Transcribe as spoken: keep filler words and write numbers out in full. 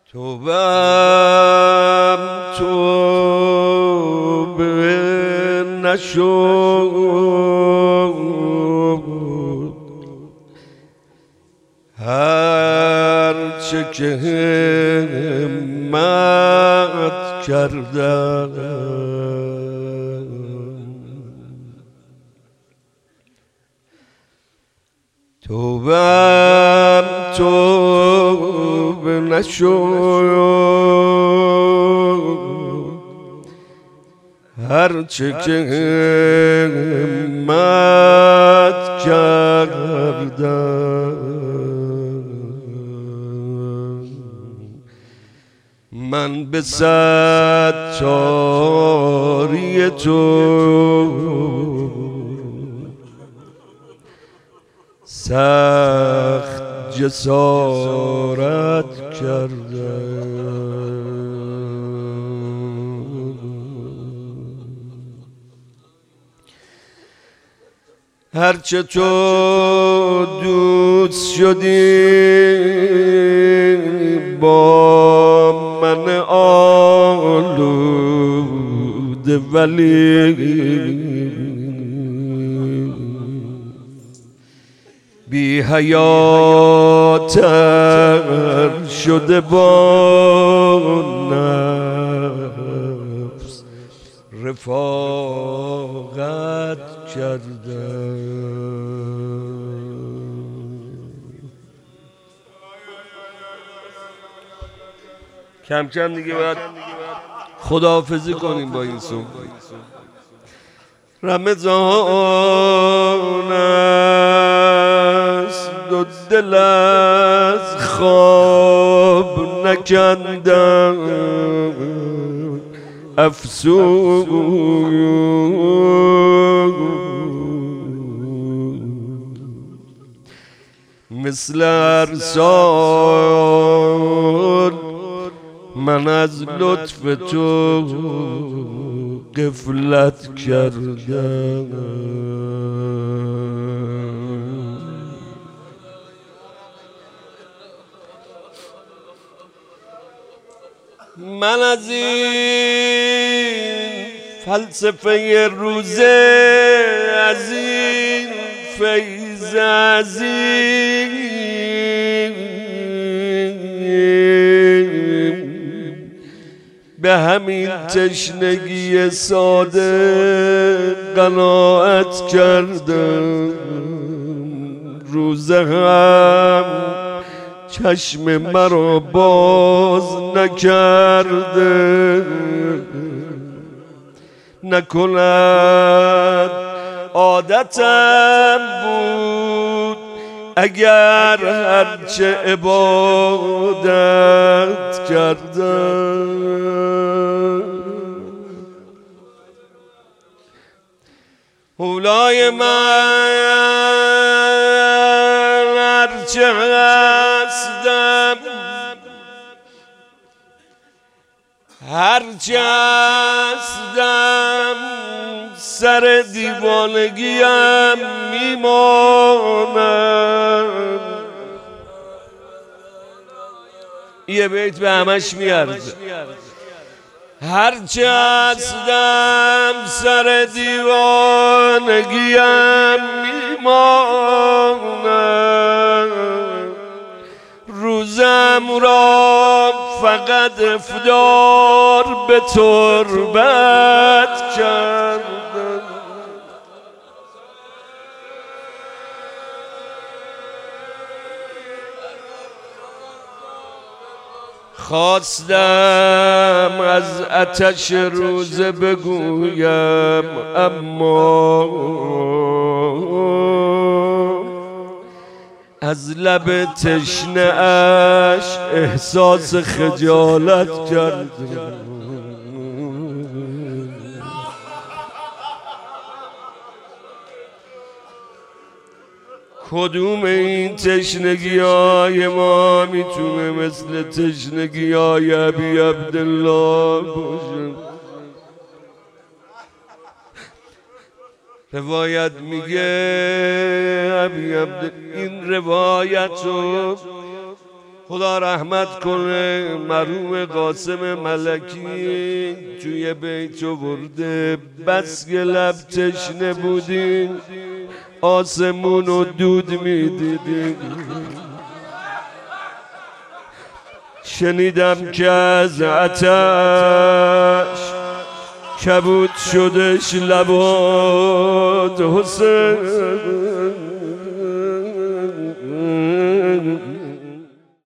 توبم توبه نشد هر چه که همت کردم توبم توبه نشد هر چه که همت کردم من به ستاری تو سخت جسارت کردم هرچه تو دوست شدی با من آلوده ولی بی حیاتر شده با نفس رفاقت کردم کم کم دیگه باید خداحافظی کنیم با این سوم رمضان است دو دل از خواب نکندم افسوس مثل هر سال من از لطف تو غفلت کردم من از این فلسفه روزه از این فیض عظیم به همین تشنگی ساده قناعت کردم روزه هم چشم مرا باز نکرده نکند عادتم بود اگر هرچه عبادت کردم اولای من هرچه هستم هرچه هستم سر دیوانگیم میمانم یه بیت به همش میارزه هرچه هستم سر دیوانگیم میمانم روزم را فقط افطار به تربت کردم خواستم از آتش روزه بگویم اما از لب تشنه اش احساس خجالت کردم کدوم این تشنگی های ما میتونه مثل تشنگی های ابی عبدالله باشه؟ روایت میگه ابی عبدالله این روایت رو خدا رحمت کنه مرحوم قاسم ملکی توی بیت ورده بس که لب تشنه بودین آسمون رو دود میدیدین شنیدم که از آتش کبود شدش لبات حسین